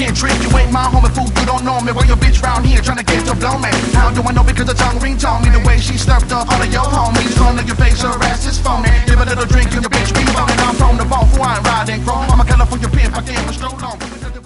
can't trick, you ain't my homie, fool, you don't know me. Where your bitch round here trying to get to blow me? How do I know? Because the tongue ring told me the way she slurped up all of your homies. Gonna your face, her ass is phony. Give a little drink and your bitch be boning. I'm prone to bone, for I ain't riding chrome. I'm a California pimp, I can't stroll on.